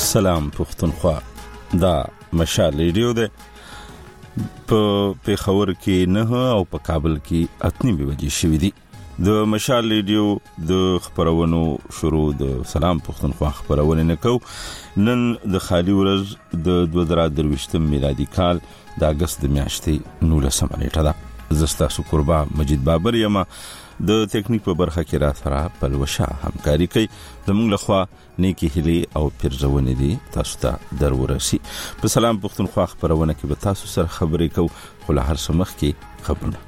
سلام پښتونخوا دا مشال ریډیو ده په پیښور کې 9 او په کابل کې 8 بجې شوې دي د مشال ریډیو د خبرونو شروع د سلام پښتونخوا خبرونه نکو نن د خالي ورځ د 2023 میلادي کال د اگست میاشتې 19 نیټه ده زستا قربا مجید بابر یما د ټیکنیک په برخه کې را سره پلوشا همکاري کوي زموږ لخوا نیکی هلي او پیرزونه دي تاسو ته درورسي په سلام پښتونخوا خبرونه کې به تاسو سره خبرې کوو خو له هر سمخ کې خبرونه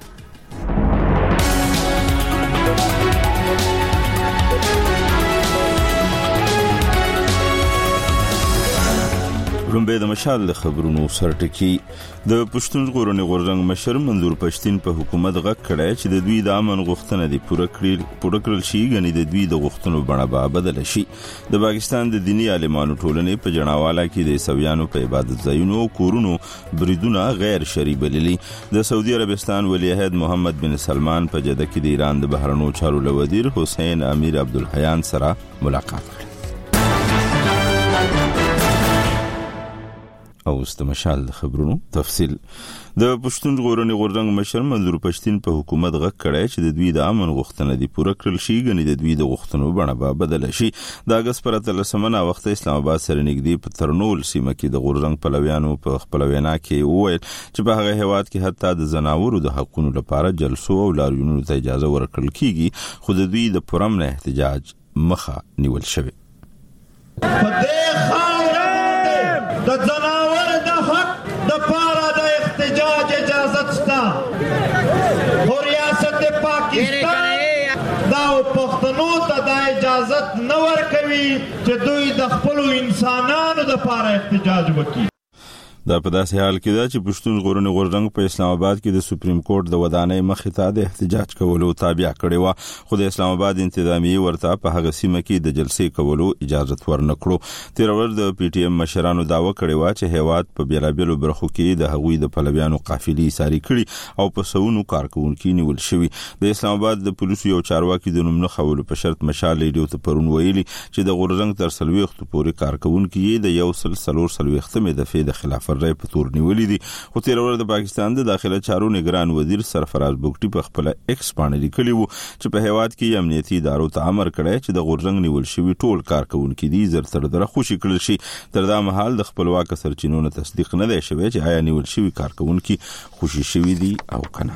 لومبه د مشال خبرونو سرټکی د پښتون ژغورنې غورځنګ مشر منظور پښتين په حکومت غږ کړی چې د دوی د امن غوښتنه دي پوره کړل شي غني د دوی د غوښتنو بڼه به بدل شي د پاکستان د دینی عالمانو ټولنې په جناواله کې د سویانو په عبادت ځایونو کورونو بریدونه غیر شرعي بللي د سعودي عربستان ولی عہد محمد بن سلمان په جده کې د ایران د بهرنیو چارو وزیر حسین امیر عبدالحیان سره ملاقات کړ او استمشال خبرونو تفصیل د پښتون ژغورنې غورځنګ مشر منظور پښتين په حکومت غږ کړی چې د دوی د امن غوښتنه دي پوره کړل شي غني د دوی د غوښتنو بڼه به بدل شي د اگست پر 13 وخت اسلام آباد سره نږدې په ترنول سیمه کې د غورځنګ پلویانو په خپل وینا کې وویل چې په هغه هیواد کې حتی د زناورو د حقوقو لپاره جلسو او لاریونونو ته اجازه ورکړل کیږي خو د دوی د پرامن احتجاج مخه نیول شوی د زناور د حق د پاره د احتجاج اجازت شته خو ریاست پاکستان دا پښتنو ته د اجازت نه ورکوي چې دوی د خپل انسانانو د پاره احتجاج وکړي دا په داسې حال کې دا چې پښتون ژغورنې غورځنګ په اسلام آباد کې د سپریم کورټ د ودانۍ مخې ته د احتجاج کولو تابع کړی و خو د اسلام آباد انتظامیه ورته په هغه سیمه کې د جلسې کولو اجازه ورنکړو تیر ورځ د پی ټی ایم مشرانو داوا کړی و چې هیواد په بیلابیلو برخو کې د هغوی د پلویانو قافلې ساري کړي او په سونو کارکونکو نیول شوی د اسلام آباد د پولیسو یو چارواکي د نوم نه خولو په شرط مشال ریډیو ته پرون ویلي چې د غورځنګ تر سلويخت پورې کارکونکو د یو سلسلور سلويختمه د فید خلاف رای په تور نیولې دي خو تیر ورځ د پاکستان د داخله چارو نگران وزیر سرفراز بوګټي په خپل ایکس باندې لیکلی وو چې په هیواد کې امنیتي ادارو ته امر کړی چې د غورځنګ نیول شوی ټول کارکونکو دي زر تر دره خوشي کړل شي تر دا مهال د خپلواک سرچینو نه تصدیق نه دی شوی چې آیا نیول شوی کارکونکو خوشي شوی دي او کنه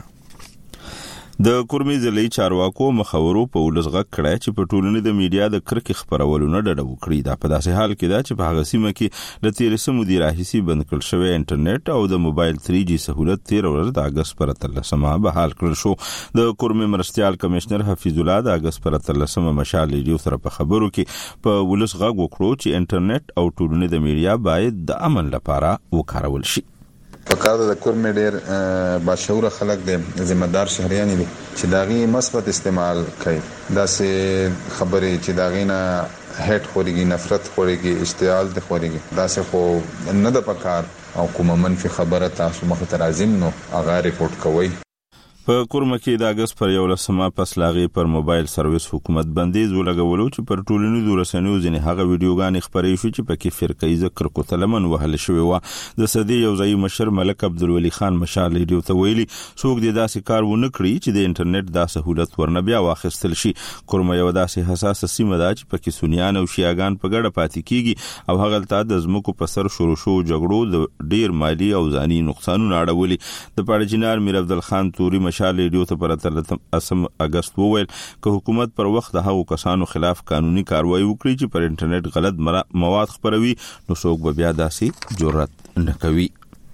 د کورمي ضلعي چارواکو مخاورو په ولزغه کړی چې په ټولنې د میډیا د کرکې خبرولو نه ډډه وکړي دا په داسې حال کې دا چې په هغه سیمه کې د 13 مودې راهیسي بند کړل شوی انټرنیټ او د موبایل 3G سہولت 13 ورځ د اگست پر 13 بحال کړل شو د کورمي مرستيال کمشنر حفیظ الله د اگست پر 13 مشال ریډیو سره په خبرو کې په ولزغه وکړو چې انټرنیټ او ټولنې د میډیا باید د امن لپاره وکارول شي فقط د کورمي ډیر باشعور خلک دي ذمہ دار شهريان دي چې داغي مثبت استعمال کوي دا سه خبرې چې داغینا هټ خوريږي نفرت خوريږي اشتعال د خوريږي دا سه خو نه د پکار او کومه منفي خبره تاسو مخ ته راځم نو هغه ریپورت کوي په کورمه کې د اگست پر 11 پس لاغي پر موبایل سرویس حکومت بندیز ولګولو چې پر ټولنیزو رسنیو ځنې هغه ویډیوګانې خبرې شو چې پکې فرقې ذکر کوتلمن وهل شوی و د سدي یو ځای مشر ملک عبدالولی خان مشال ریډیو ته ویلي څوک د داسې کار ونه کړی چې د انټرنیټ د سہولت ورنه بیا واخیستل شي کورمه یو داسې حساس سیمه ده چې پکې سنیان او شیعاګان په ګډه پاتې کیږي او هغه تل د زمکو په سر شروع شو جګړو د ډیر مالی او ځاني نقصانونه اړولي د پاړجنار میر عبدل خان توري مشال ریډیو ته پر 13 اگست وویل که حکومت پر وخت د هغو کسانو خلاف قانوني کاروایی وکړي چې پر انټرنیټ غلط مواد خپروي نو څوک به بیا داسې جرأت نه کوي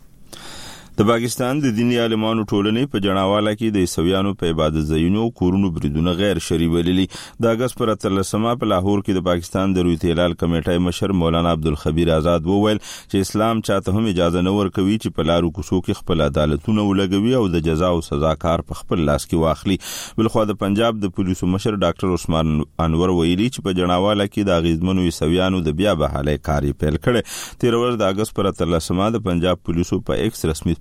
د پاکستان د دینی عالمانو ټولنې په جناواله کې د سویانو په عبادت ځایونو کورونو بریدونه غیر شرعي بللي د اگست پر 13 په لاهور کې د پاکستان د رویت هلال کمیټې مشر مولانا عبدالخبیر آزاد وویل چې اسلام چاته هم اجازه نه ورکوي چې په لارو کوڅو کې خپل عدالتونه ولګوي او د جزا او سزا کار په خپل لاس کې واخلي بلخو د پنجاب د پولیسو مشر ډاکټر عثمان انور ویلي چې په جناواله کې د غیزمنو سویانو د بیا بحالي کاری پیل کړي 13 د اگست پر 13 د پنجاب پولیسو په ایکس رسمي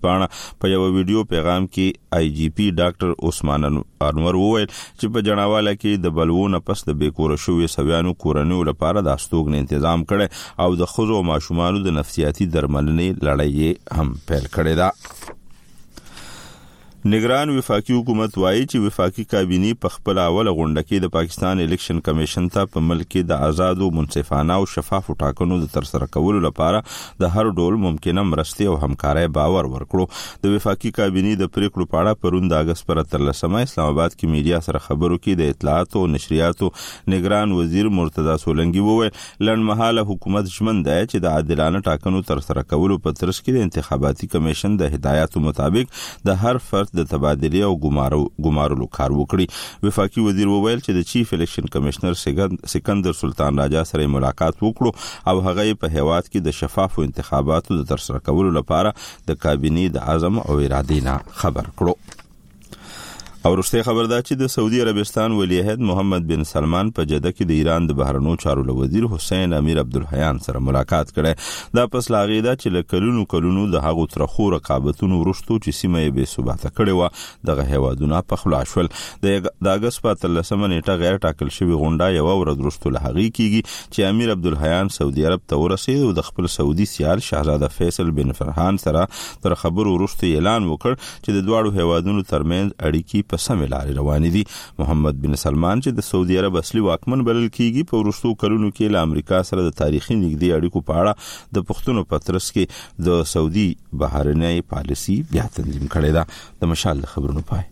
پاڼه په یو ویډیو پیغام کې آی جی پی ډاکټر عثمان انور وویل چې په جناواله کې د بلوونه پس د بیکور شوې سویانو کورنیو لپاره د استوګن تنظیم کړي او د خزو او ماشومانو د نفسیاتي درملنې لړۍ هم پیل کړې ده. نگران وفاقي حکومت وایي چې وفاقي کابینه په خپل اوله غونډه کې د پاکستان الیکشن کمیشن ته په ملک کې د آزاد او منصفانه او شفاف ټاکنو د ترسره کولو لپاره د هر ډول ممکنه مرستې او همکارۍ باور ورکړو. د وفاقي کابینه د پریکړو په اړه پرون د اگست پر 13 اسلام آباد کې میډیا سره خبرو کې د اطلاعات او نشریاتو نگران وزیر مرتضی سولنګي وویل لنډمهاله حکومت ژمن دی چې د عادلانه ټاکنو ترسره کولو په ترڅ کې د انتخاباتي کمیشن د هدایاتو مطابق د هر فرد د تبادله او ګمارلو کار وکړي. وفاقي وزیر وویل چې د چیف الیکشن کمشنر سکندر سلطان راجا سره ملاقات وکړو او هغه په هیواد کې د شفافو انتخاباتو د ترسره کولو لپاره د کابینه د عزم او اراده نه خبر کړو. او رسته خبر ده چې د سعودي عربستان ولی عہد محمد بن سلمان په جده کې د ایران د بهرنیو چارو وزیر حسین امیر عبدالحیان سره ملاقات کړي. دا پس لاغې ده چې کلونو د هغو ترخو رقابتونو ورستو چې سیمه یې بې ثباته کړي و دغه هیوادونه په خلا شول. د اگست په 13 نیټه غیر ټاکل شوی غونډه یو ورځ وروسته لهغې کیږي چې امیر عبدالحیان سعودي عرب ته ورسید او د خپل سعودي سیال شاهزاده فیصل بن فرحان سره تر خبرو وروسته اعلان وکړ چې د دوه هیوادونو ترمنځ اړیکې په سمې لارې روانې دي. محمد بن سلمان چې د سعودي عرب اصلي واکمن بلل کیږي په وروستو کلونو کې له امریکا سره د تاریخي نږدې اړیکو په اړه د پښتنو په ترڅ کې د سعودي بهرنۍ پالیسي بیا تنظیم کړې ده. د مشال خبرونو پای.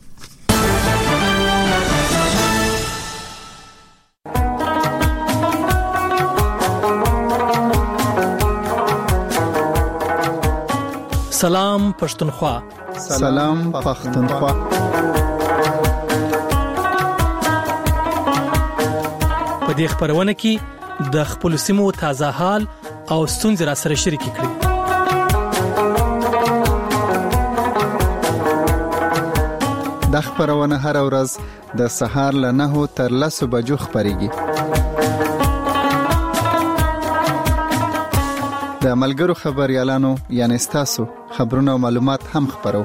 سلام پښتونخوا. سلام پښتونخوا. په دې خبرونه کې د خپل سیمو تازه حال او ستونزې را سره شریک کړئ. د خبرونه هر ورځ د سهار له 9 تر 10 بجو خبريږي. د ملګرو خبريالانو یعنی تاسو خبرونه او معلومات هم خبرو.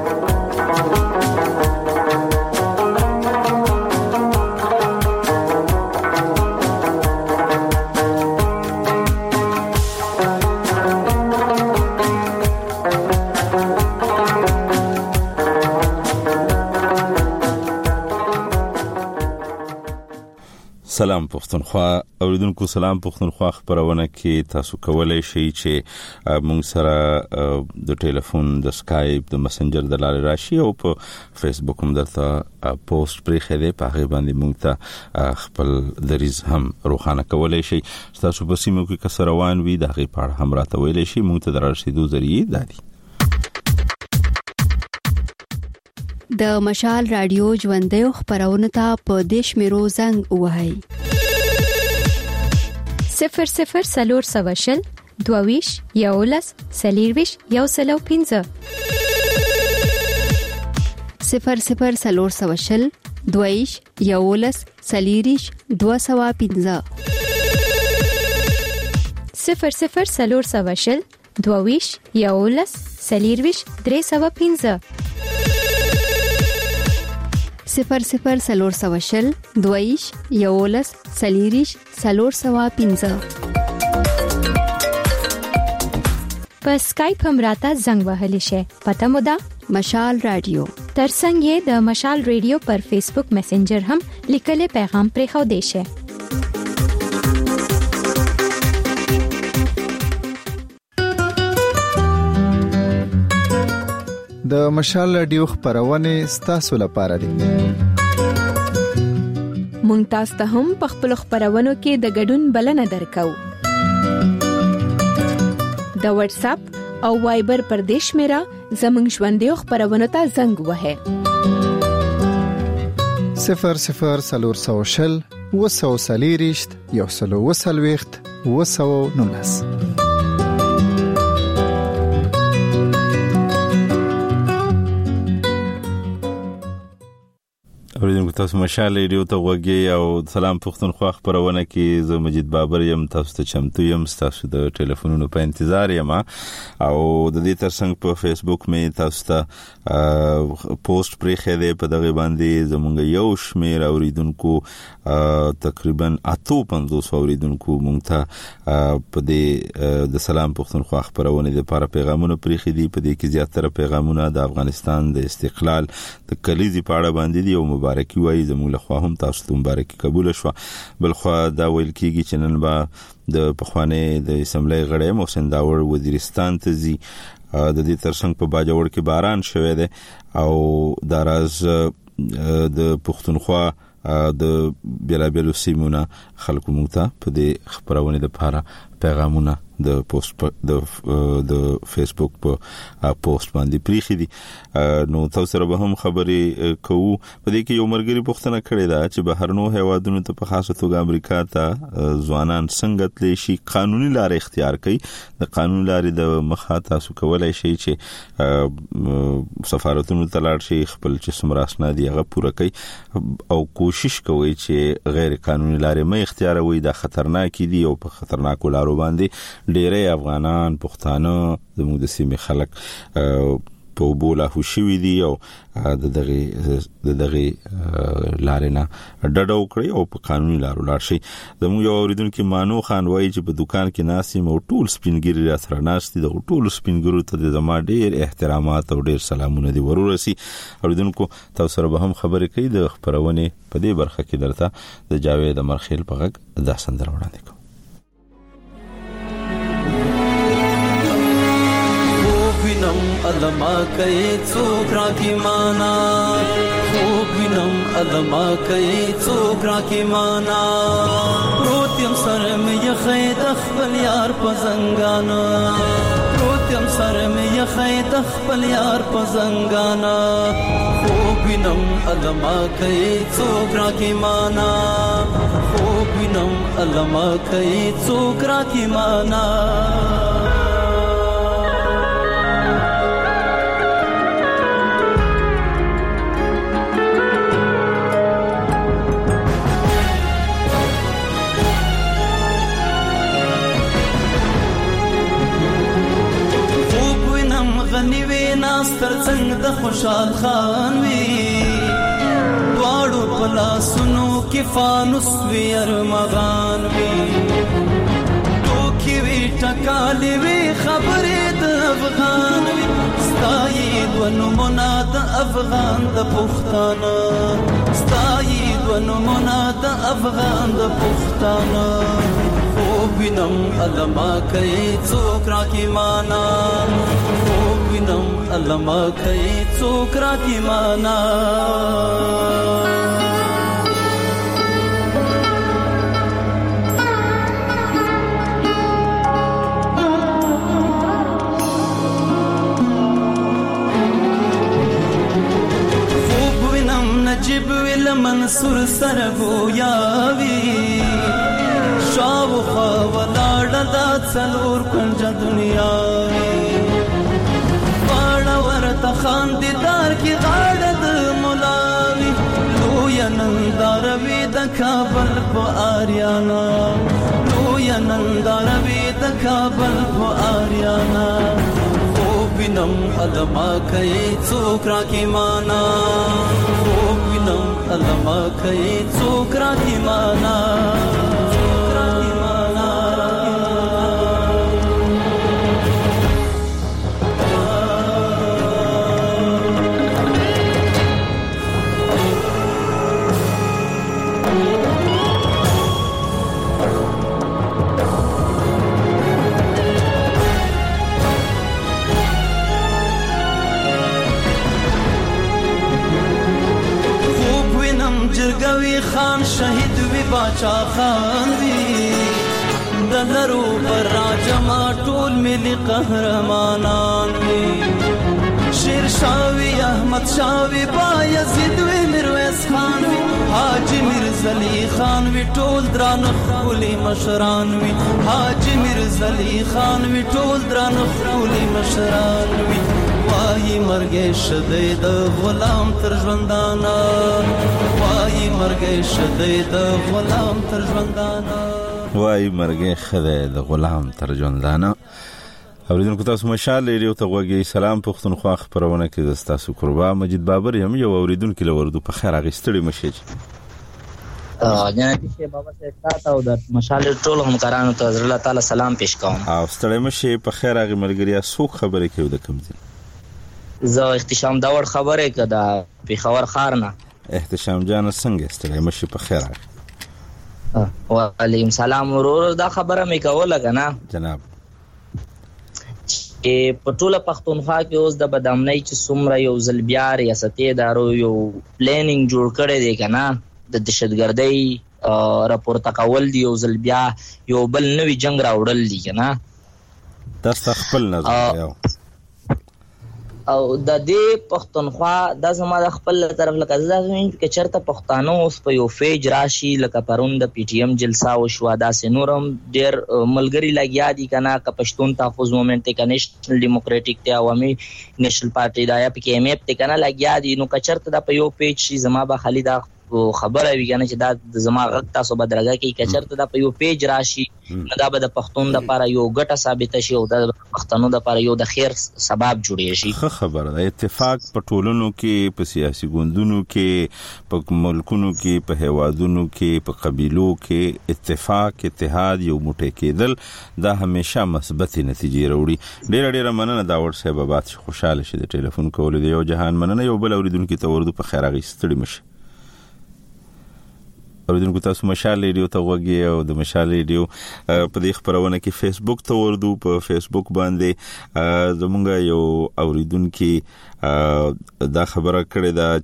سلام پښتونخوا اوریدونکو. سلام پښتونخوا خبرونه کې تاسو کولای شئ چې موږ سره د ټلیفون د سکایپ د مسنجر د لارې راشي او په فیسبوک هم درته پوسټ پرې خېده په هغه باندې موږ ته خپل دریز هم روښانه کولای شئ. تاسو په سیمو کې کسر روان وي د هغه پاړه هم راته ویلای شئ. موږ ته دررسیدو ذریعہ دادي. د مشال رادیو ژوندۍ خبرونه ته په دیش میرو زنګ وهاي 00 سلور سواشل دوویش یولس سلیرویش یوسلو 15 00 سلور سواشل دوویش یولس سلیریش 215 00 سلور سواشل دوویش یولس سلیرویش 315 00 سلور سواشل دویش یولس سلیریش سلور سوا 15 په سکایپ هم راته زنګ وهلی شي. پته مو ده مشال رادیو. ترڅنګ یې د مشال رادیو پر فیسبوک میسنجر هم لیکل پیغام پرې خو دی شي. د مشال رادیو خبرونه ستاسو لپاره دي. مونږ تاسو ته هم په خپل خبرونو کې د ګډون بلنه درکو. د واتس اپ او وایبر پر دیش میرا زمنګ ژوندۍ خبرونه ته زنګ وهه 00 سلور سوشل وسو سلیریشت یوسلو وسلويخت وسو نونس. اوریدونکو تاسو مشال ریډیو ته وګورئ او سلام پښتونخوا خبرونه کې زه مجید بابر یم، تاسو ته چمتو یم، تاسو د ټلیفونونو په انتظار یم او د دې ترڅنګ په فیسبوک مې تاسو ته پوسټ پرې خېده په دغه باندې زمونږ یو شمیر اوریدونکو تقریبا 850 اوریدونکو مونږ ته په دې د سلام پښتونخوا خبرونه لپاره پیغامونه پرې خېدي. په دې کې زیاتره پیغامونه د افغانستان د استقلال د کلیزي پاړه باندې دی او مبارکي وایي زموږ له خوا هم تاسو ته مبارکي قبول شوه. بل خو دا ویل کېږي چې نن به د پخوانی د اسمبلی غړی محسن داور وزیرستان ته ځي. د دې ترڅنګ په باجوړ کې باران شوی دی او دا راز د پښتونخوا د بیلابیلو سیمونه خلکو مونږ ته په دې خبرونه لپاره پیغامونه د پوسټ د فیسبوک په پوسټ باندې پریخي دي. نو تاسو سره به هم خبرې کوو. په دې کې یو مرګري پوښتنه کړې ده چې بهرنو هیوادونو ته په خاصه توګه امریکا ته ځوانان څنګه تللی شي قانوني لارې اختیار کړي. د قانوني لارې د مخه تاسو کولای شئ چې سفارتونو ته لاړ شئ، خپل چې څومره اسناد دي هغه پوره کړئ او کوشش کوئ چې غیر قانوني لارې مه اختیاروئ. دا خطرناک دي او په خطرناکو لارو باندې ډېرې افغانان پښتانه زموږ د سیمې خلک په بوله خوشوي دي او د دغه لارې نه ډډه وکړي او په قانوني لارو لاړ شي. زموږ یو اوریدونکو مانو خان وایي چې په دکان کې ناسیم او ټول سپینګری را سره ناشتي د ټول سپینګرو ته د زما ډېر احترامات او ډېر سلامونه دي ورورسي. اوریدونکو تاسو سره به هم خبرې کوي. د خبرونه په دې برخه کې درته د جاوید مرخیل په غږ دا سندره وړاندې کوم. ادما کئی څوکرا کی مانا خوب وینم ادما کئی څوکرا کی مانا پروتیم سر میں یخید خپل یار پزنګانا پروتیم سر میں یخید خپل یار پزنګانا خوب وینم ادما کئی څوکرا کی مانا خوب وینم ادما کئی څوکرا کی مانا ناستر څنګه د خوشحال خان وی دواړو پلاسونو کې فانوس وی ارمغان وی توکي وی ټکالې وی خبرې د افغان وی ستایي ونو مناد افغان د پښتانه ستایي ونو مناد افغان د پښتانه خوب وینم علما کوي څوک را کی معنا خوب وینم علما کوي څوک را کی معنا خوب وینم نجیب ویل منصور سرګویا وی شاو خوالاړه دا څلور کنجه دنیا باڼه ورته خاندیدار کې غاړه د ملاوي لویه ننداره وي د کابل په آریانا لویه ننداره وي د کابل په آریانا خوب وینم علما کوي څوک را کی معنا خوب وینم علما کوي څوک را کی معنا جرګوي خان شهید وی باچا خان وی دلرو پر راجما ټول ملي قهرمانان وی شیر شاوی احمد شاوی بایزید وی میرویس خان وی حاجی میرزلی خان وی ټول دران خولي مشران وی حاجی میرزلی خان وی ټول دران خولي مشران وی وای مرګ شدید غلام تر ژوندانا مرګ شدید غلام تر ژوندانه وای مرګ خدای د غلام تر ژوندانه. اوریدونکو تاسو مشال ریډیو ته غوږی سلام پښتونخوا خبرونه کې د تاسو قربا مجید بابر یم یو اوریدونکو لوردو په خیر اغستړي مشج جناب شیخ بابا صاحب او د مشال ټول همکارانو ته الله تعالی سلام پیش کوم. او ستړي مشه په خیر اغه ملګریا سو خبره کوي د کوم دي زه احتشام داور خبره کده په خبر خارنه احتشام جان څنګه ستړي مشه په خیر اغه وعلیکم سلام ورور دا خبره مې کوله کنه جناب چې په ټوله پښتونخوا کې اوس د بدامنۍ چې څومره یو ځل بیا ریاستي ادارو یو پلانینګ جوړ کړی دی کنه د دهشتګردۍ راپورته کول دی یو ځل بیا یو بل نوی جنگ راوړل دی کنه دا خپل نظر یو او د دې پښتونخوا د زما د خپل طرف لکه ځکه چې چرته پښتانه اوس په یو فیج راشي لکه پرون د پی ټی ایم جلسه او شو دا سينورم ډیر ملګری لګیا دي کنه ک پښتون تحفظ موومېنټ ته نېشنل ډیموکراټیک ته عوامي نېشنل پارټي دا یا پی کې ایم اف ته کنه لګیا دي نو ک چرته د په یو پیج شي زما به خالد خبره وی کنه چې دا زما غږ تاسو بدرګه کې ک چرته د په یو پیج راشي نو دا به د پښتون د لپاره یو ګټه ثابت شي او د پښتنو د لپاره یو د خیر سبب جوړی شي. خبره ده اتفاق په ټولنو کې په سیاسي ګوندونو کې په ملکونو کې په هیوادونو کې په قبيلو کې اتفاق اتحاد یو موټی کېدل دا همیشه مثبت نتیجې راوړي. ډېر مننه دا ور صاحب بابات خوشاله شي د ټلیفون کول دی یو جهان مننه یو بل اوریدونکو ته ورده په خیر اغستړي مشه. اوریدونکو تاسو مشال ریډیو ته غوږی او د مشال ریډیو په دې خبرونه کې فیسبوک ته ورده په فیسبوک باندې زمونږ یو اوریدونکو دا خبره کړې ده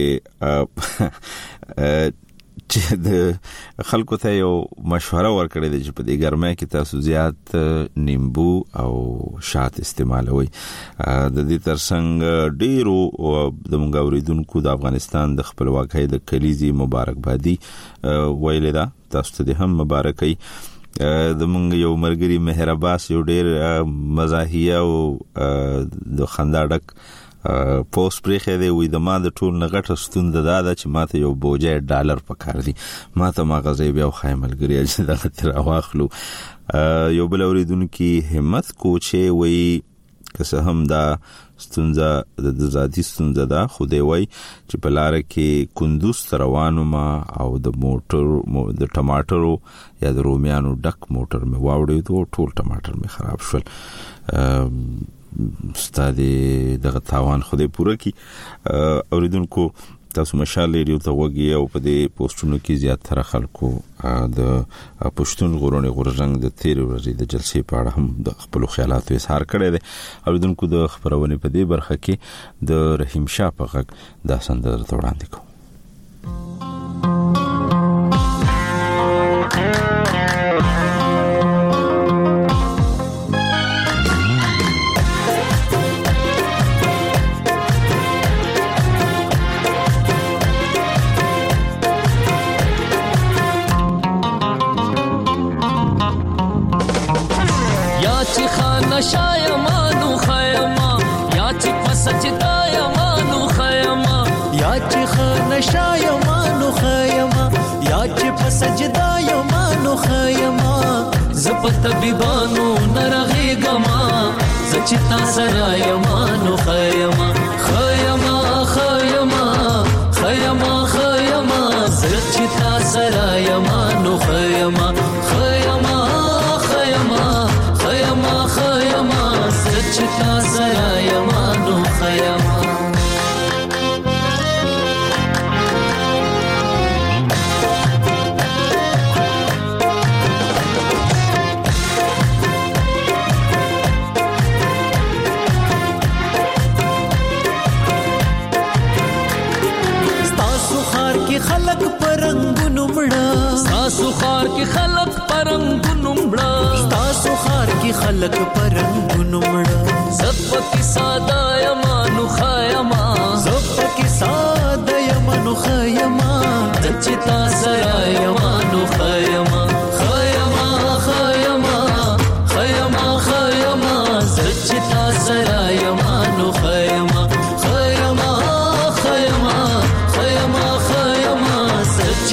چې د خلکو ته یو مشوره ورکړې ده چې په دې ګرمۍ کې تاسو زیات نیمبو او شات استعمالوي. د دې ترڅنګ ډیرو د مونږ اوریدونکو د افغانستان د خپلواکۍ د کلیزي مبارکبادي ویل ده تاسو ته هم مبارکي. د مونږ یو مرګري مهر عباس یو ډیر مزاحیه او د خنداډک پوسټ پرېخې دی وې د ما د ټول نغټه ستوند دا چې ماته یو بوجه ډالر پکار دي ماته ماغزه بیا خای ملګری چې دا تر واخلو. یو بل اوریدونکو همت کوچه وې که هم دا ستونزه د ذاتی ستونزه ده خو دی وای چې په لار کې کندوز روانو ما او د موټر د ټماټرو یا د رومیانو ډک موټر می واوړې ته ټول ټماټر می خراب شول. ستادي دغه تاوان خوده پوره کی. اوریدونکو تاسو مشال ریډیو ته وګی او په دې پوسټونو کې زیاتره خلکو د پښتون غورونی غورځنګ د 13 ورځې د جلسې په اړه هم د خپل خیالاتو اظهار کړی دی. اوریدونکو د خبرونه په دې برخه کې د رحیم شاه په غږ دا سندره وړاندې کوم. شایمانو خیما یا چې پسجدا یمانو خیما یا چې خان شایمانو خیما یا چې پسجدا یمانو خیما زپت بیبانو نرغی گما زچتا سرا یمانو خیما خیما خیما خیما خیما زچتا سرا یمانو خیما خیما خیما خیما خیما سچتا سرا یمانو خیما. ستاسو خار کې خلق پرنګونو مړه ستاسو خار کې خلق پرنګونو مړه ستاسو خار کې خلق پرنګونو مړه زپکی ساده یمانو خیما زپکی ساده یمانو خیما دچتا سرا یمانو خیما خیما خیما خیما خیما دچتا سرا یمانو خیما خیما خیما خیما خیما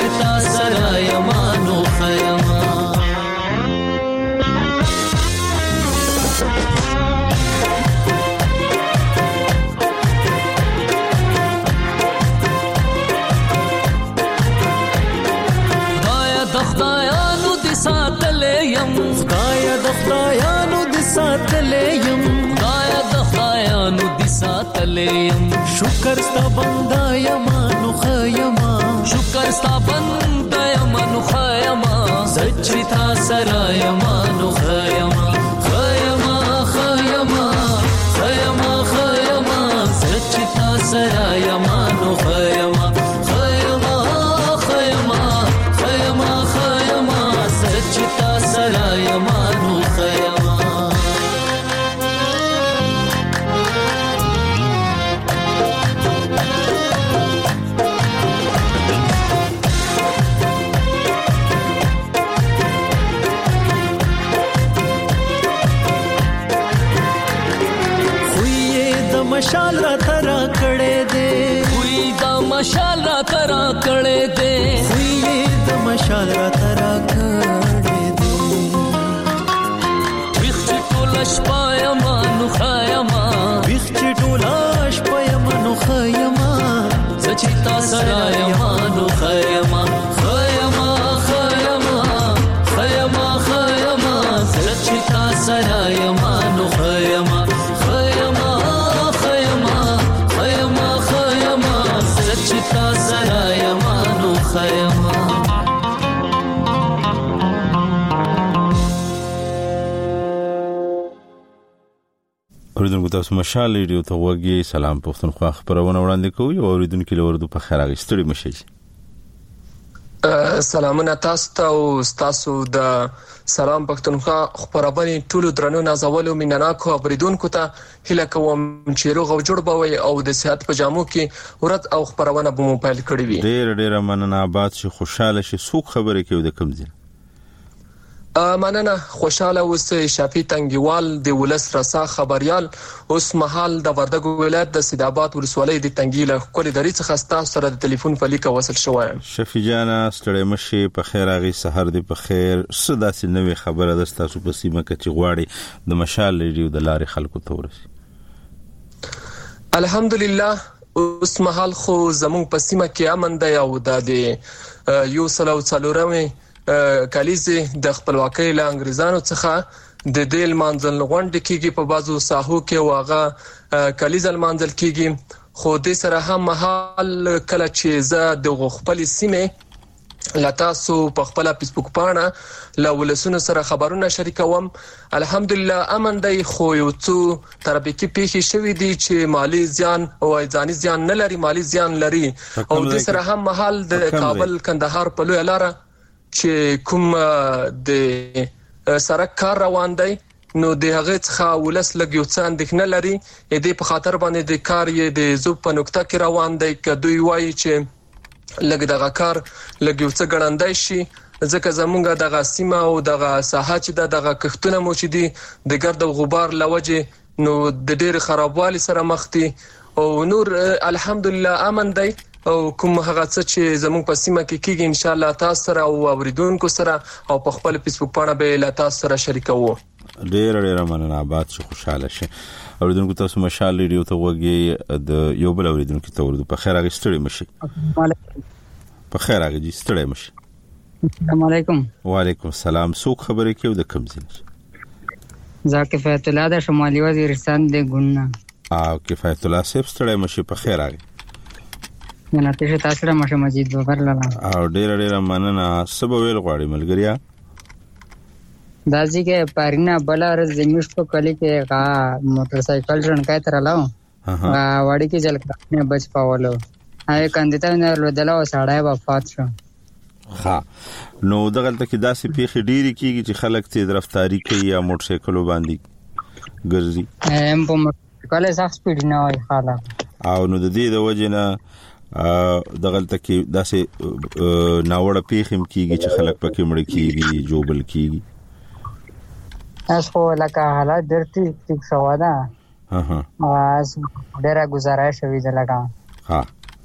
غلیم شکر ستا بنده یما نو خیما شکر ستا بنده یما نو خیما زچری تا سره یما نو خیما خیما خیما خیما خیما زچری تا سره یما نو خیما خیما خیما خیما خیما زچری تا سره یما نو خیما مشال را ترا کړه دې وی دا مشال را ترا کړه دې وی دا مشال را ترا کړه دې ویخ ټولش پایما نو خایما ویخ ټولش پایما نو خایما زچتا سرایما نو خایما خایما خایما خایما خایما زچتا سرایما نو خایما چتا سرا یمانو خیما اوریدونکو تاسو مشال ریډیو ته وګورئ. سلام پښتونخوا خبرونه وړاندې کوي او اوریدونکو له ورته په خیر اغستړي مشي. سلامونه تاسو ته او تاسو د سلام پښتونخوا خبرونه ټولو درنو نازولو مینناکو اوریدونکو ته هله کوم چې روغ او جوړ بوي او د صحت په جامو کې ورت او خبرونه به موبایل کړی وي. ډېر مننه آباد شي خوشاله شي څوک خبرې کوي د کوم ځای مننه خوشاله اوسئ. شافي تنګیوال د ولس رسا خبريال اوس مهال د وردګ ولایت د سیدآباد ولسوالۍ د تنګیله کولې درې څخه ستاسو سره د ټلیفون په لیکه وصل شوم. شفیع جانا ستړی مشي په خیر اغي سحر دی په خیر صدا سي نوې خبره د تاسو په سیمه کې چې غواړي د مشال ریډیو د لارې خلکو ته ورسي. الحمدلله اوس مهال خو زموږ په سیمه کې امن دی او د یو سلو څلورمه کلیزه د خپلواکۍ له انګريزانو څخه د دل منځل غونډه کېږي په بازو ساحو کې واغه کلیزه منځل کېږي. خو د سره هم محل کله چې زه د خپل سیمه لتاسو په خپل فیسبوک پاڼه له ولسونو سره خبرونه شریکوم. الحمدلله امن دی خو یو څو تربیکی پیښې شوې دي چې مالی زیان او ځاني زیان نه لري مالی زیان لري او د سره هم محل د کابل کندهار په لوی لاره چې کوم د سړک کار روان دی نو د هغه څخه ولس لګیو څه اندېښنه لري دې په خاطر باندې د کار یې د زوب په نقطه کې روان دی کدوې وایي چې لګ دغه کار لګیو څه ګړندای شي ځکه زمونږ دغه سیمه او دغه ساحه چې دغه کښتونه مو چې دي د ګرد او غبار لوجه نو د ډېر خرابوالي سره مخ دي او نور الحمدلله امن دی او کوم هغه څه چې زموږ په سیمه کې کیږي ان شاء الله تاسو سره او اوریدونکو سره او په خپل فیسبوک باندې به لا تاسو سره شریکوو. ډېر مننه آباد شي خوشاله شي. اوریدونکو تاسو مشال ریډیو ته وګورئ د یو بل اوریدونکو ته ورته په خیر اغستړي مشي. په خیر اغږي ستړي مشي. السلام علیکم. وعلیکم السلام. څوک خبرې کوي د کوم ځای؟ کفایت الله د شمالي وزیرستان د ګونا. کفایت الله صاحب ستړي مشي په خیر اغږي. نه تاسو سره مشه مجید ببر لاله او ډېر مننه. سبا ویل غواړي ملګریا دازي کې پارینه بلار زمیش په کلی کې غا موټر سایکل ژوند کای تر لاو واړی کې جل کنه بچ پاولو هاي کاندته نه ودلا وساړای وفات شو. ها نو دغلته کې داسې پیخي ډېری کیږي چې خلک تیز رفتاری کوي یا موټر سایکلو باندې ګرځي هم په موټر کله سخت سپیډ نه وای خاله او نو د دې د وجه نه دغلته کې داسې ناوړه پیخم کیږي چې خلک پکې مړ کیږي جوبل کیږي. اسو لکه حالات درته ټیک شو دا اس ډیره گزارش شوی دلته ها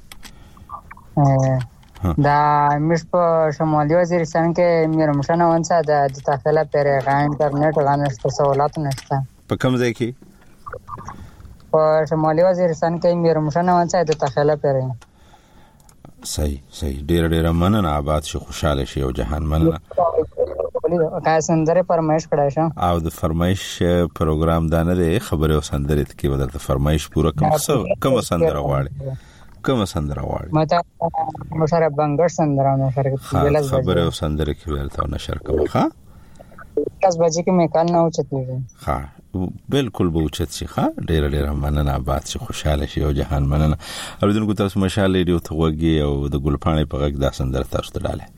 دا مش په شمالي وزیرستان کې مې رمشانه ونڅه د داخله پر انټرنیټ غانشته سہولت نشته. په کوم ځای کې؟ په شمالي وزیرستان کې مې رمشانه ونڅه د داخله پر صحیح ډیر مننه آباد شي خوشاله شي او جهان مننه کا سندره فرمایش کړای شه او د فرمایش پروګرام دانه د خبره او سندره کې بدلته فرمایش پوره کوم سندره واړي مته مشره بنگش سندره نشر کې خبره او سندره کې ورته نشر کوم ښا 10 بجې کې مې کال نه اوچتېږي ها بالکل به اوچت شي ها ډیر مننه آباد شي خوشاله شي او جهان مننه اوریدونکو تاسو مشاله ریو ته وګي او د ګلپاڼې په غږ د سندره تاسو ته ډاله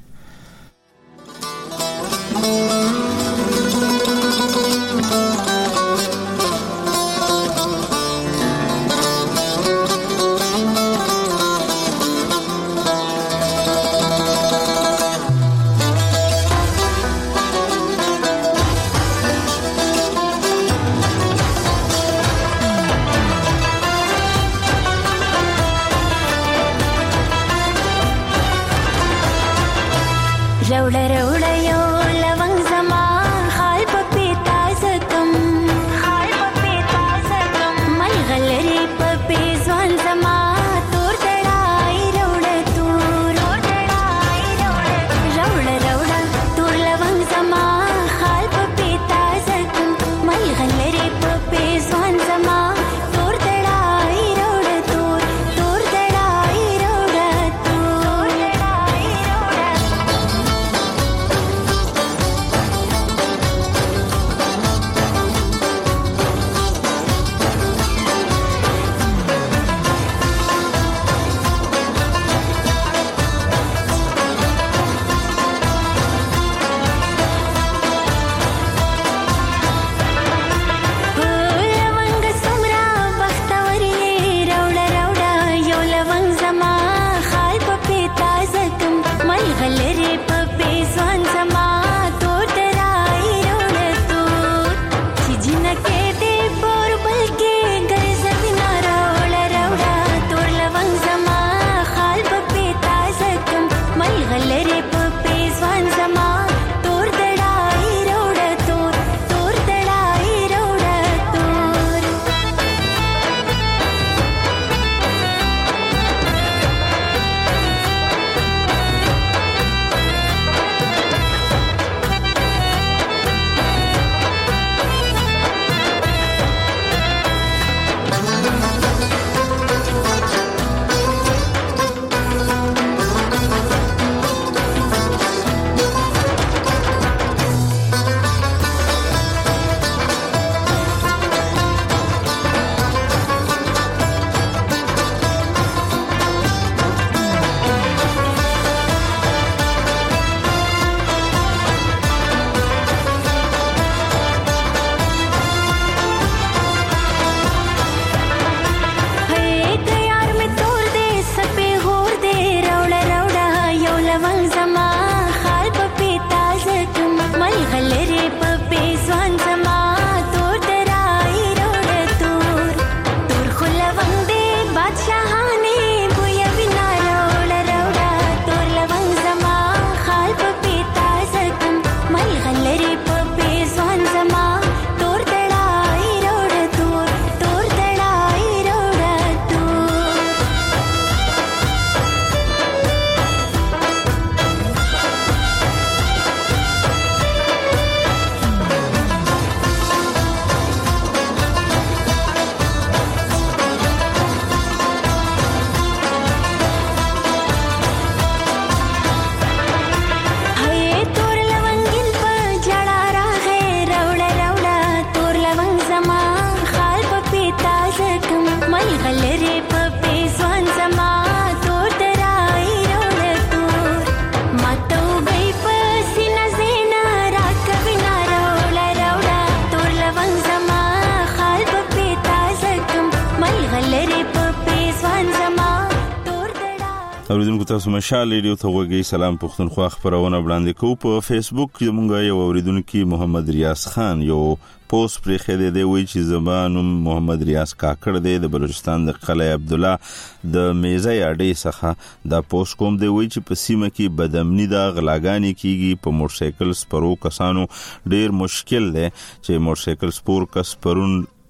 اوریدونکو تاسو مشال ریډیو ته وګورئ. سلام پښتونخوا خبرونه وړاندې کوو. په فیسبوک زمونږ یو اوریدونکو محمد ریاض خان یو پوسټ پرې خېده دی وی چې زمانم محمد ریاض کاکړ دی د بلوچستان د قلعه عبدالله د میزه یاډي څخه دا پوسټ کوم دی وی چې په سیمه کې بدامنی د غلاګانی کیږي. په موټرسایکل سپرو کسانو ډیر مشکل دی چې موټرسایکل سپور کس پرون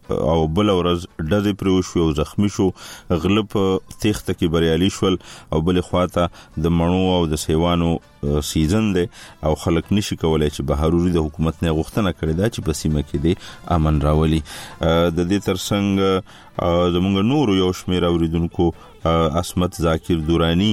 او بل ورځ ډزې پرې وشو او زخمی شو. غله په تېښته کې بریالي شول او بل خواته د مڼو او د سیوانو سیزن دی او خلک نشي کولای چې بهروري د حکومت نه غوښتنه کړې ده چې په سیمه کې د امن راولي. د دې ترڅنګ زموږ نور یو شمېر اوریدونکو عصمت ذاکر دورانی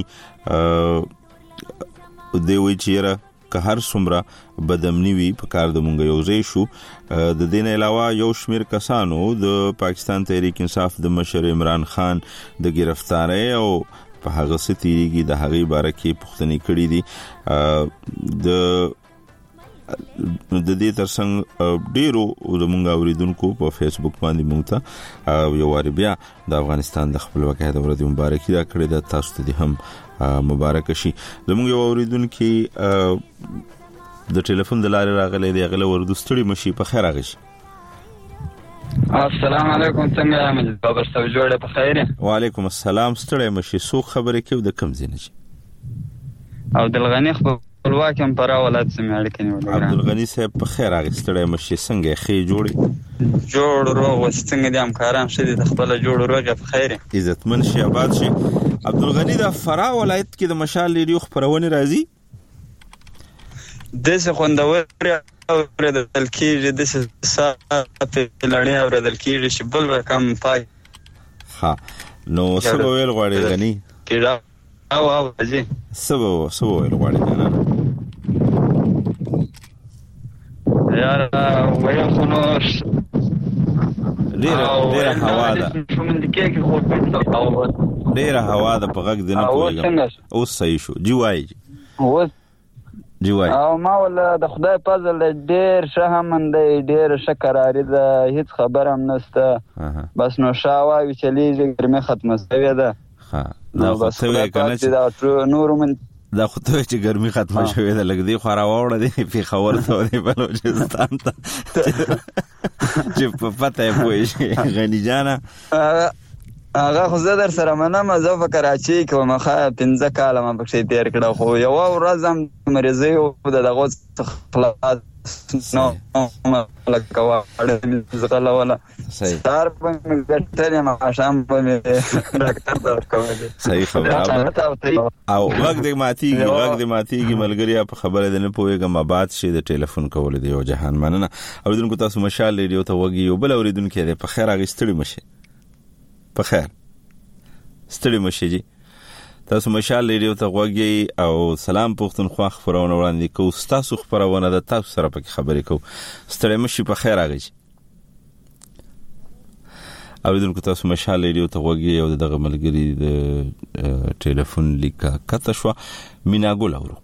دی وی چې که هر څومره بدامني وي په کار د مونږ یو ځای شو. د دې نه علاوه یو شمېر کسانو د پاکستان تحریک انصاف د مشر عمران خان د گرفتاری او په هغه څه تیریږي د هغې باره کې پوښتنې کړي دي. د دې ترڅنګ ډیرو زموږ اوریدونکو په فیسبوک باندې مونږ ته یو وار بیا د افغانستان د خپلواکۍ د ورځې مبارکي راکړې ده. تاسو ته هم مبارک شي. زموږ یو اوریدونکو د ټلیفون د لارې راغلی دی، هغه له وردو ستړي مشي. په خیر راغلی. السلام علیکم، څنګه یې مجید بابر صاحب؟ جوړه په خیر. وعلیکم السلام. ستړي مشي. څوک خبرې کوي د کوم ځای نه؟ عبدالغنی خپلواک هم پر ولایت سیمه اړیکې نیولې. عبدالغنی صاحب په خیر راغلی. ستړي مشي. څنګه خې جوړ روغ و څنګه دي همکاران شه دي خپل جوړ روغ په خیر. عزتمن شي، آباد شي. عبدالغنی د فرا ولایت کې د مشال ریډیو خبرونه راځي. د څه خوندور اوریدل کېږي، د څه صاحب لړۍ اوریدل کېږي چې بل رقم پای. ها نو څه ویل غواړي غنی؟ کېدا او ځي څه ویل غواړي نه یار وایي خو نو ډیره هوا ده، ډیره هوا ده په غږ دی نه پوهېږم. اوس صحیح شو. جی وایي جی وایي. او ما ولا د خدای فضل ډیر ښه هم دی، ډیر ښه قراري ده، هیڅ خبر هم نشته. بس نو شاوایي چلیږي، ګرمي ختمه شوې ده. ها دا خو څه وایي کنه چې نورو من دا خو ته چې ګرمي ختمه شوې ده، لږ دی خو راوړه دی پېښور ته او دی بلوچستان ته چې په پته یې پوه شي. غني جانه هغه خو زه در سره منم، زه په کراچۍ کې وم، 15 کاله ما پکښې تېر کړه، خو یوه ورځ هم مریضۍ و د دغو څخه خلاص نه وم، لکه واړه مې ځغلوله، سهار به مې ګټلې، ماښام به مې ډاکټر ته ورکولې. صحیح خبره. او غږ دې ماتېږي ملګریا، په خبره دې نه پوهېږم. آباد شي. د ټلیفون کولو دی یو جهان مننه. اوریدونکو تاسو مشال ریډیو ته وږي. یو بل اوریدونکی دی. په خیر راغی. ستړي مشي. په خیر ستړي مشي جی. تاسو مشال ریډیو ته غوږی او سلام پښتونخوا خبرونه وړاندې کوو. تاسو خبرونه د تاسو سره پکې خبرې کوو. ستړي مشي. په خیر راغی. اوریدونکو تاسو مشال ریډیو ته غوږی او دغه ملګری د ټلیفون لیکه کته شو. مینا ګل اورو.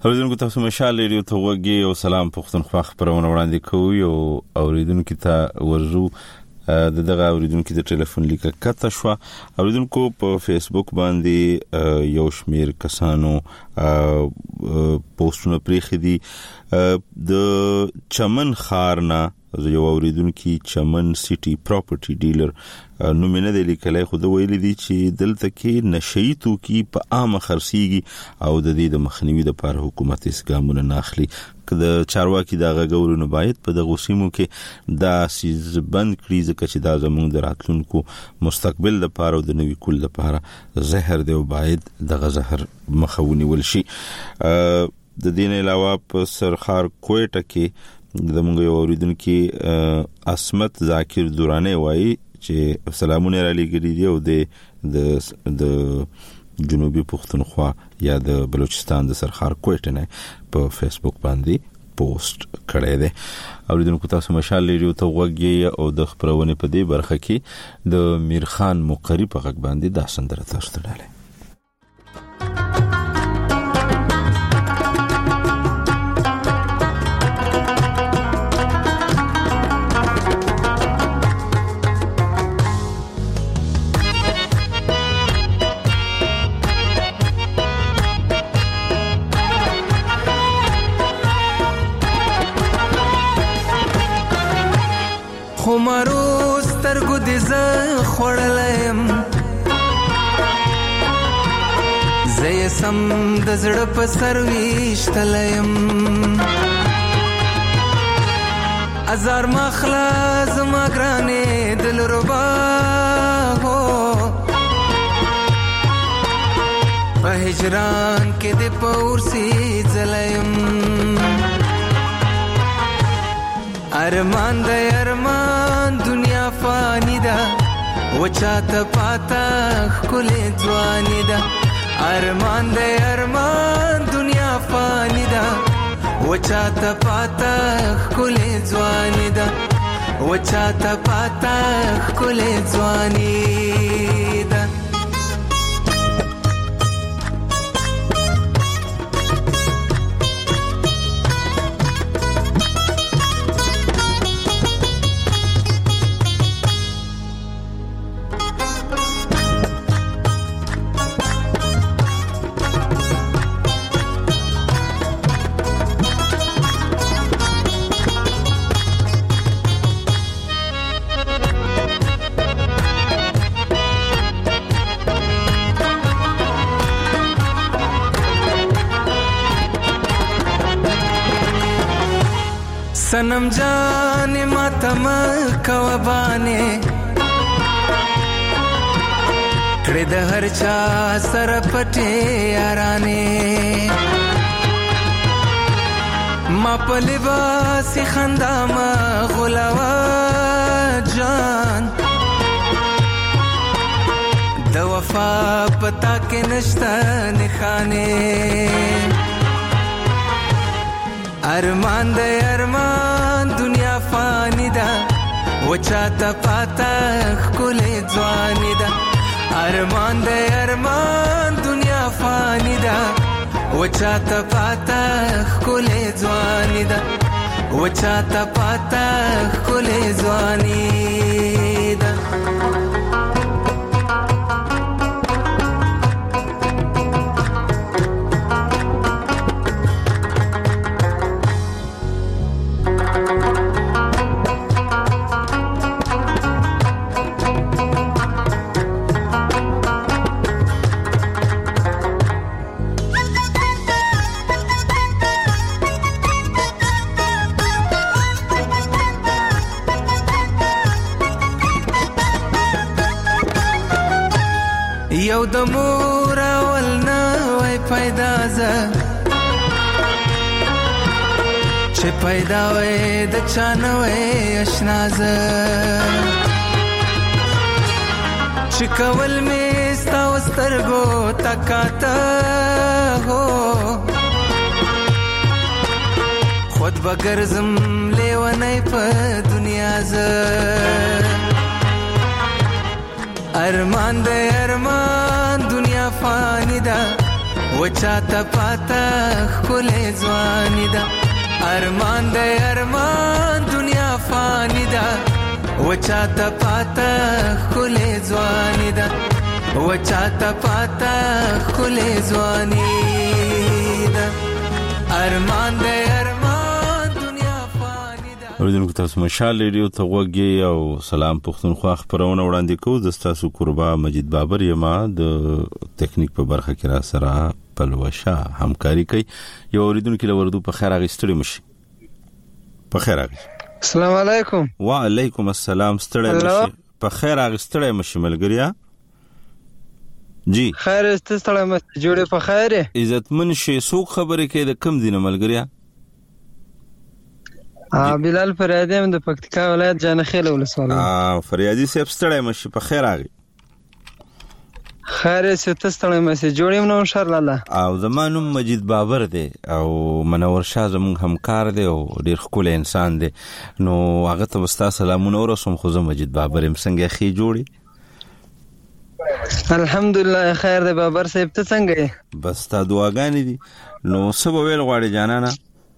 اوریدونکو تاسو مشال ریډیو ته وګورئ او سلام پښتونخوا خبرونه وړاندې کوي او اوریدونکو ته ورزو دغه اوریدونکو د ټلیفون لیکه کته شو. اوریدونکو په فیسبوک باندې یو شمیر کسانو پوسټونه پریخي دي د چمن خارنا یو اوریدونکو چمن سیټي پراپرټي ډیلر نو مینه د لیکلای خو د ویل دي چې دلته کې نشئی توکي په عامه خرڅيږي او د دې د مخنیوي لپاره حکومت اسګامونه ناخلي کله چارواکي دا غوړنه باید په دغه سیمو کې دا سیز بند کړي ځکه چې دا زموږ د راتلونکو مستقبل لپاره او د نوي کول لپاره زهر دی او باید دغه زهر مخاوني ولشي. د دین علاوه په سرخار کوټه کې زموږ یو اوریدونکو اسمت ذاکر دورانه وایي چې سلامونه را لګري دی او د جنوبي پښتونخوا یا د بلوچستان د سرخار کوټه نه په فیسبوک باندې پوسټ کړی دی. اوریدونکو تاسو مشال ریډیو ته وګورئ او د خبرونه په دې برخه کې د میرخان مقری په غږ باندې دا سندره تاسو ته ډاله. خمارو سترګو دې ز خړلم زې سم د زړه په سر ویشتلم ازار مخلا زما ګرانې دل ربا هو په هجران کې دې پورسي ځلم ارمان د ارمان دنیا فانی ده وچاته پاتا خل ځواني ده ارمان د ارمان دنیا فانی ده وچاته پاتا خل ځواني ده وچاته پاتا خل ځواني ده. सनम जाने मातम कवबाने कड़े द हर चा सर पटे याराने मा पलिबासी खंदा मा गुलावा जान द वफा पता के नश्ता निखाने ارمان د ارمان دنیا فانی ده وچاته پاتا خل ځواني ده ارمان د ارمان دنیا فانی ده وچاته پاتا خل ځواني ده وچاته پاتا خل ځواني ده. یو د مور اول نه وای پیدا ز چې پیدا وای د چانه وای آشنا ز چې کول می ستا وسترګو تکاته هو خود بغرزم لیونی په دنیا ز ارمان د ارمان دنیا فانی ده وچاته پاته خله ځواني دا ارمان د ارمان دنیا فانی دا وچاته پاته خله ځواني دا وچاته پاته خله ځواني دا ارمان د ارمان دنیا فانی دا. اوریدونکو تاسو مشال ریډیو ته وګورئ او سلام پښتونخوا خبرونه وړاندې کوو. د تاسو قربا مجید بابر یما د ټیکنیک په برخه کې را سره پلوشا همکاري کوي. یو اوریدونکو له وردو په خیر اغستړي مشي. په خیر اغي. السلام علیکم. وعلیکم السلام. ستړي مشي. په خیر اغستړي مشي ملګریا. جی خیر استستړی مې جوړې په خیر عزتمن شي سوق خبرې کې د کم دینه ملګریا. بلال فریادی د پکتیکا ولایت جانخیل ولسوالۍ. فریادی صاحب ستړی مې په خیر اغي. خیر استستړی مې جوړې نو ان شاء الله. او زمانم مجید بابر دی او منور شاه زمون همکار دی او ډیر خپل انسان دی. نو هغه ته وستا سلامونه ورسوم. خو زه مجید بابر هم څنګه خې جوړي. الحمدلله خیر دی بابر صاحب ته څنګه یې؟ بس تا دعاګانې دي. نو سبا ویل غواړي جانانا؟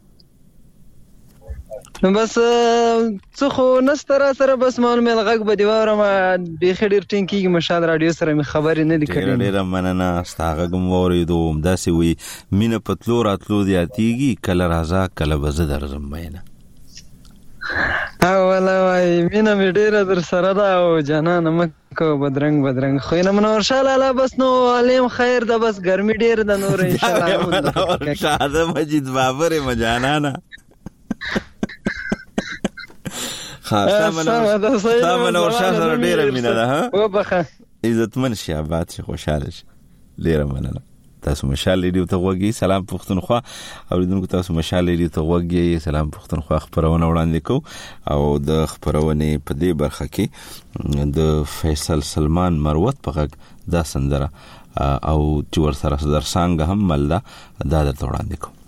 نو بس څه خو نسته را سره بس معلومه الغږ به دی واورم بیخي ډېر ټینګ کېږي مشال راډیو سره مې خبرې نه دي کړې. ډېره مننه ستا غږ م واورېدو همداسې وي مینه په تلو راتلو زیاتېږي کله راځه کله به زه درځم مینه. اوله وایي مینه مې ډېره در سره ده او جانانه مه کوه بدرنګ خو نه منور شاه لالا بس نو علیم خیر ده بس ګرمي ډېر ده نور انشاءالله. منور شاه ده مجید بابر یم جانانه. ستا منور شاه سره ډېره مینه ده. وبخه عزتمن شي آباد شي خوشحاله شي. ډېره مننه. تاسو مشال ریډیو ته وګورئ. سلام پښتونخوا اوریدونکو تاسو مشال ریډیو ته وګورئ. سلام پښتونخوا خبرونه وړاندې کوو او د خبرونه په دې برخه کې د فیصل سلمان مروت په غږ دا سندره او چې ور سره درسانګ هم ملدا دا درته وړاندې کوو.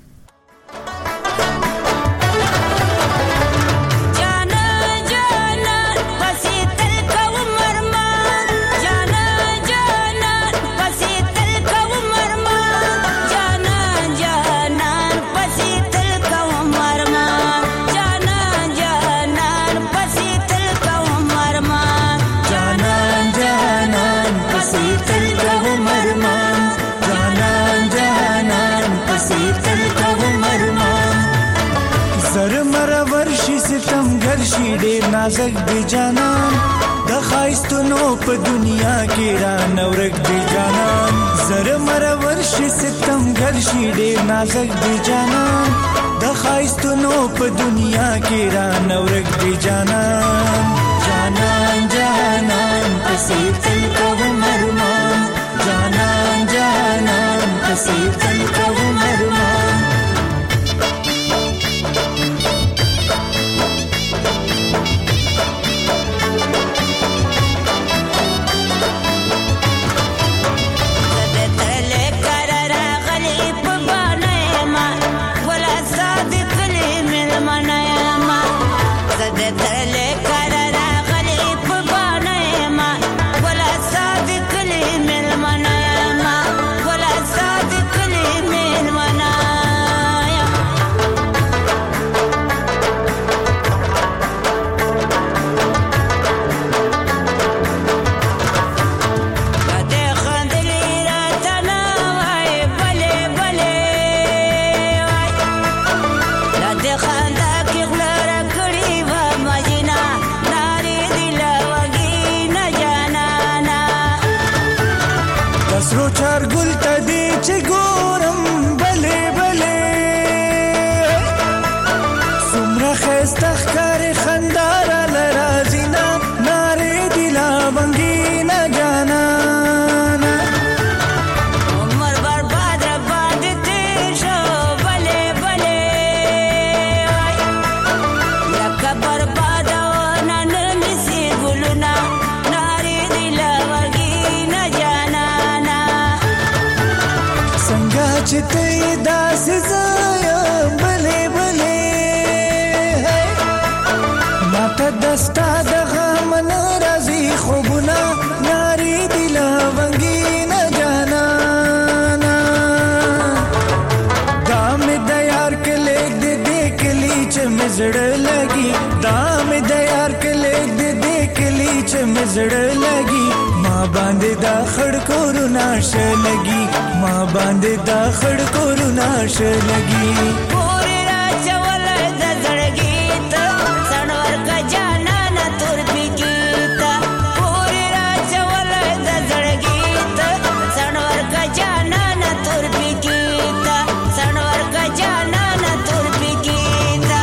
ډېر نازک دی جانان د خایستونو په دنیا کې را نورک دی جانان زره مرور شي ستم ګر شي ډېر نازک دی جانان د خایستونو په دنیا کې را نورک دی جانان جانان جانان پسې تل کوم ارمان جانان جانان پسې تل کوم ارمان مزړه لګي دا مې د یار کله دې کلی چې مزړه لګي ما باندې دا خړ کورونه شه لګي ما باندې دا خړ کورونه شه لګي پورې راچول د زړګي ته سنور کا جانا نه تور پکیتا پورې راچول د زړګي ته سنور کا جانا نه تور پکیتا سنور کا جانا نه تور پکیتا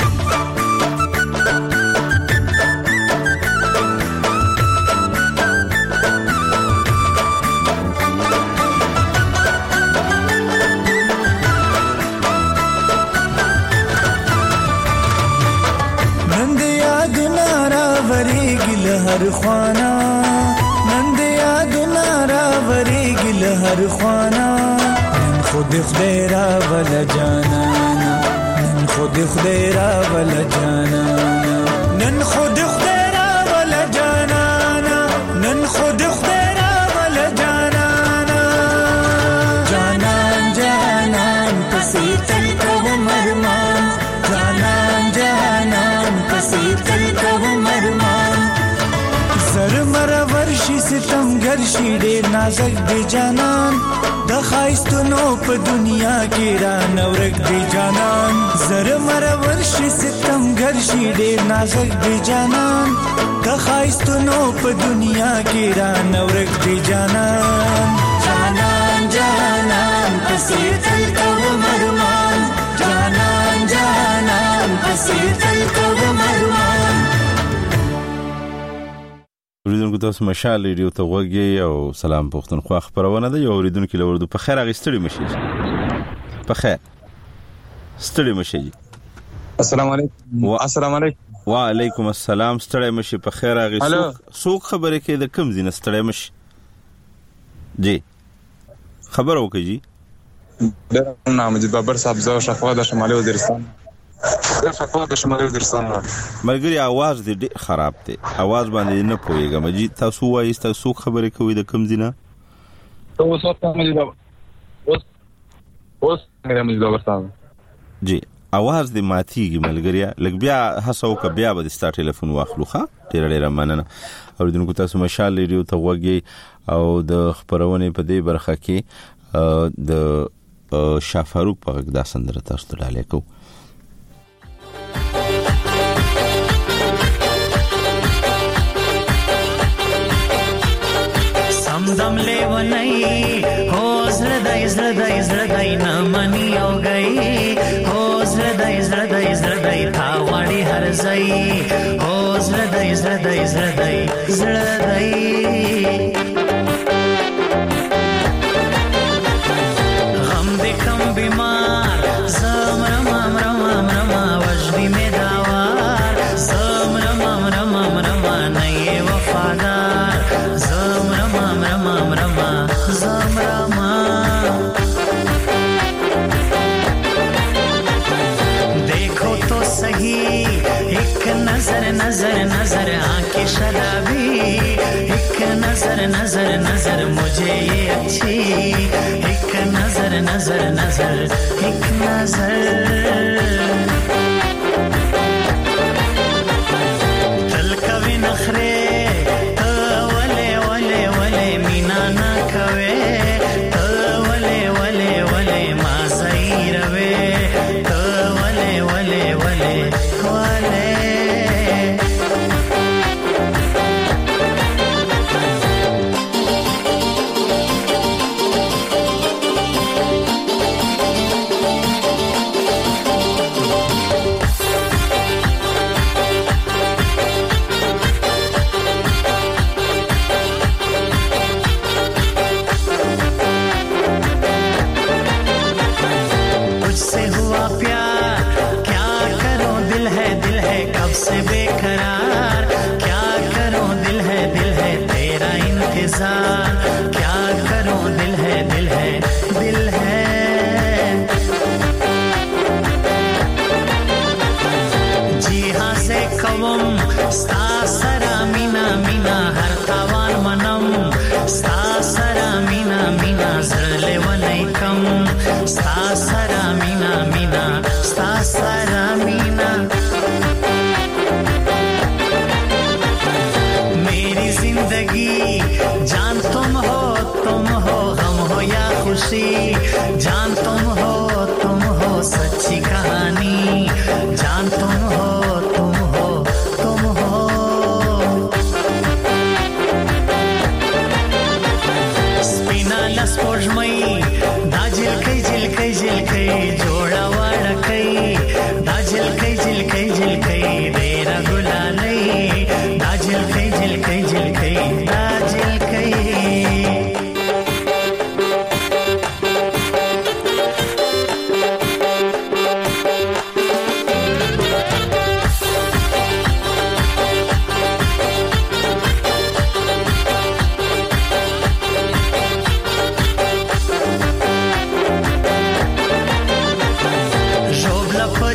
هر خوانا نند یادونه راوریږي له هر خوانا نن خود خدای را ول جانانا نن خود خدای را ول جانانا نن خود خدای را ول جانانا نن خود خدای را ول جانانا جانان جانان پسې تل کوم ارمان جانان جانان پسې تل کوم ارمان زر مر ورشي ستم ګرشي ډېر نازک دی جانان د خایستونو په دنیا کې را نورک دی جانان زر مر ورشي ستم ګرشي ډېر نازک دی جانان د خایستونو په دنیا کې را نورک دی جانان جانان جانان پسې تل کوم ارمان جانان جانان پسې تل کوم ارمان اوریدونکو تاسو مشال ریډیو ته وګورئ او سلام پښتونخوا خبرونه ده یو اوریدونکو لوردو په خیر اغستړي مشي په خیر ستړي مشي السلام علیکم السلام علیکم وعلیکم السلام ستړي مشي په خیر اغستړي سوق خبره کې د کم زینه ستړي مشي جی خبر وکړي جی نام مجید بابر صاحب زو شفوا د شمالي وزیرستان ملګری आवाज دې خراب دی आवाज باندې نه پويګم جی تاسو وایي تاسو خبرې کوي د کم زینه اوس مجید بابر صاحب جی आवाज دې ماتيږي ملګری لګ بیا هڅو ک بیا به ستاسو ټلیفون واخلو ښه ډیر مننه اوریدونکو تاسو مشال ریډیو ته وګورئ او د خبرونه په دې برخه کې د شافاروق په غږ دا سندره تاسو ته ډالې کو दम ले वनई हो زړدای نه منی او گئی हो زړدای تا وړي هر ځای हो زړدای غم دې کم بیمار زمرم وجدی می داوار زمرم نه وفادار زمرم देखो तो सही एक नजर आंखें शराबी एक नजर मुझे ये अच्छी एक नजर एक नजर तल कभी नखरे वले मीना ना कवे वले मा रवे तो वले से बेकरार क्या करूं दिल है तेरा इंतजार क्या करूं दिल है जी हाँ से कवम स्ता सरा मीना हर तावान मनम स्ता सरा मीना जरले वनई कम स्ता सरा मीना स्ता सरा मीना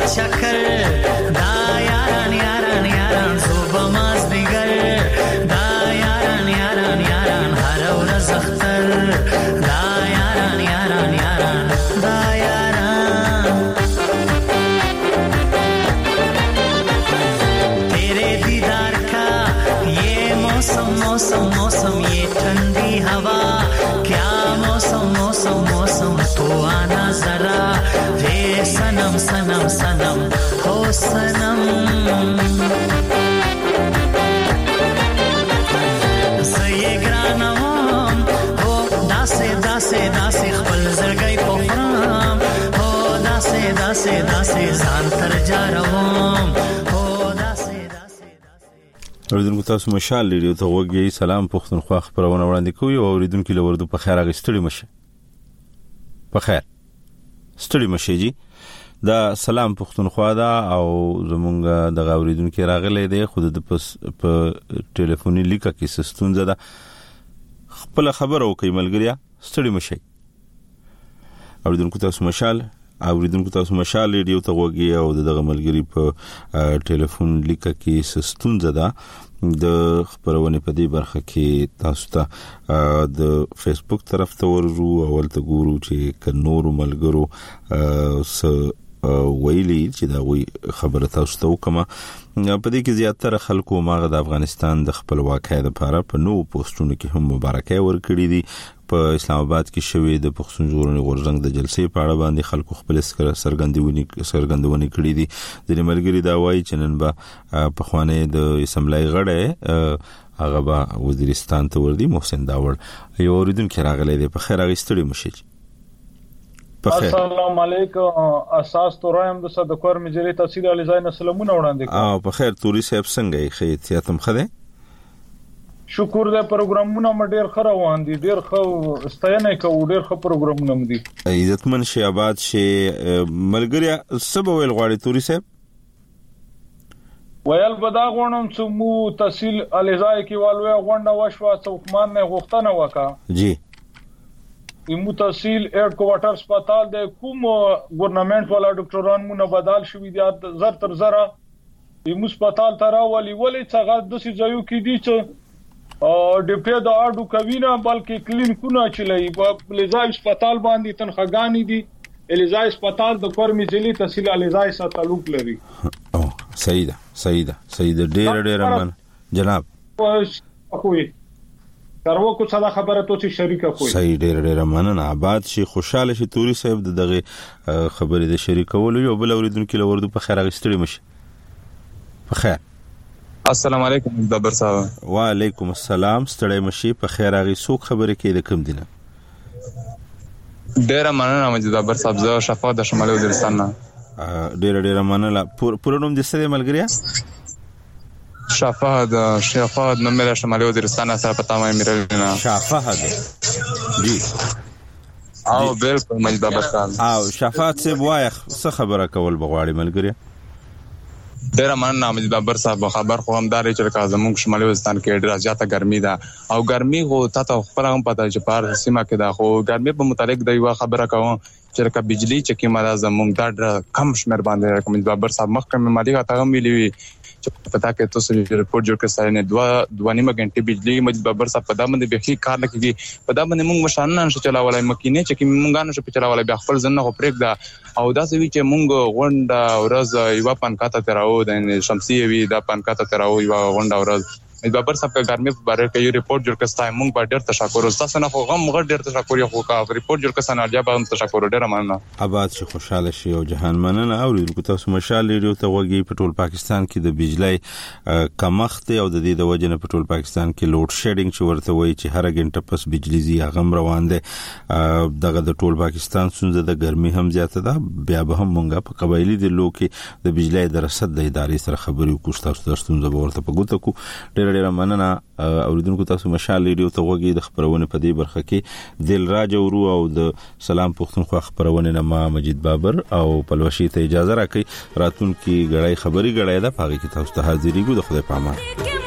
چکر دا یاران یاران یاران صبح مازدیګر دا یاران یاران یاران هر ورځ اختر دا یاران یاران یاران دا یاران تیرے دیدار کا یہ موسم موسم موسم یہ ٹھنڈی ہوا کیا موسم موسم موسم تو آنا ذرا وے سنم سنم سنم ہو سنم زیه ګرانم هو داسې داسې داسې خپل زړګی پخرام هو داسې داسې داسې ځان تر جاروم هو داسې اوریدونکو تاسو مشال ریډیو ته وګورئ. سلام پښتونخوا خبرونه وړاندې کوي او اوریدونکو له وردو په خیر اغستړي مشه په خیر ستړي مشه جی دا سلام پښتونخوا دا او زمونږ د اوریدونکو راغلي دی خود د په ټلیفوني لیکه کې سستونزه ده خپل خبر او کوي ملګریا ستړي مشه اوریدونکو تاسو مشال ریډیو ته وګورئ او دغه ملګری په ټلیفون لیکه کې سستونزه ده د خبرونه په دې برخه کې تاسو ته د فیسبوک طرف ته ورزو او ولته ګورو چې کنور ملګرو ویلي چې دا وی خبره تاسو ته وکما په دې کې زیاتره خلکو ماغه د افغانستان د خپلواکۍ لپاره په نو پوسټونو کې هم مبارکي ورکړي دي. په اسلام آباد کې شوې د پښتون ژغورنې غورځنګ د جلسې په اړه باندې خلکو خپل سرګندونې کړې دي. د ملګری دا وایي چې نن به په خوانې د اسمبلی غړی هغه به وزیرستان ته وردی محسن داوړ یو اوریدونکو راغلی دی. په خیر اغستړي مشي السلام علیکم اساس تورایم د صدقور مجری تفصیل علی زین سلامونه وړاندې او په خیر توري صاحب څنګه یې خیتیاتم خده شکر دې پروګرامونه مډیر خره وان دي ډیر خو ستاینه کوو ډیر خو پروګرامونه مدي عزتمن شي آباد شي ملګری سبا ویل غواړي توري صاحب ویل بدا غونم چې مو تحصیل الیزای کې والوې غونډه وشوه څوکمان نه غوښتنه وکا جی ایمو تحصیل ایډ کوارټر هسپتال د کوم ګورنمنت والا ډاکټران مونږ بدل شوې دي زر تر زره ایمو هسپتال ترا ولې څنګه د سې ځایو کې دي چې ډیپټي د اډو کوینه بلکې کلینیکونه چلای په الیزای هسپتال باندې تنخواګانی دي. الیزای هسپتال د کورمي ځلې تحصیل الیزای سره تعلق لري. او سیده ډیر من جناب کوی ترو کو څه خبره ته شریکه کوی صحیح ډیر مننه آباد شي خوشاله شي توري صاحب دغه خبرې د شریکولو یو بل اوریدونکو له وردو په خیر اغستړي مشه په خیر. السلام علیکم دبر صاحب. وعلیکم السلام ستړی مشي په خیر اغي څوک خبره کې د کوم دینه ډیر مننه مجید دبر صاحب زه شفاعت د شمالي وزیرستان نه ډیر مننه پرونوم د سره ملګریا شفاعت نو مې شمالي وزیرستان سره پتا مې میرلنا شفاعت جی او بالکل مجید دبر صاحب او شفاعت سے وایخ څه خبره کول بغواړي ملګریا ډیر مننه مجید دبر صاحب خبر خو هم داري چې زموږ شمالي وزیرستان کې ډیر زیاته ګرمي ده او ګرمي خو تاسو خپل هم پته چې په سیمه کې ده خو ګرمي په متعلق د یو خبره کوم چې بجلی چې کیمه زموږ دا کم شمیر باندې مجید دبر صاحب مخکې مالي غته ملي چې پتا کې تاسو ریپورت جوړ کړئ نه 2.5 غنټه بجلی مجید بابر صاحب په دامن به خي کار لکېږي په دامن موږ مشان نه شو چلاولای مکینه چې موږ نه شو چلاولای به خپل ځنه خو پرېګ دا او دا سوي چې موږ غونډه ورځ یو پانکاته تراو د شمسي وی دا پانکاته تراو یو غونډه ورځ مجید بابر صاحب په ګرمي په اړه کې یو ریپورت جوړ کړئ موږ به ډېر تشکر تاسو نه خو غم غړ ډېر تشکر یو خو کا ریپورت جوړ کړئ نه بیا به تشکر ډېر مننه آباد شي خوشاله شي او جهان مننه اوریدونکو تاسو مشال ریډیو ته وګورئ په ټول پاکستان کې د بجلی کمښت او د دې د وجنه په ټول پاکستان کې لوډ شیډینګ چې ورته وایي چې هر غنټه پس بجلی زی غم روان دي دغه د ټول پاکستان څنګه د ګرمي هم زیاته ده بیا به هم مونږه په قبایلی د لوکي د بجلی د رصد د ادارې سره خبرې وکړو تاسو درستون زه ورته په ګوتو کو ډېر مننه اوریدونکو تاسو مشال ریډیو ته وګورئ د خبرونه په دې برخه کې دل راج ورو او د سلام پښتونخوا خبرونه نه ما مجید بابر او پلوشي ته اجازه راکړي راتون کې غړای خبري غړای ده پاره کې تاسو ته حاضرې ګو د خدای پامان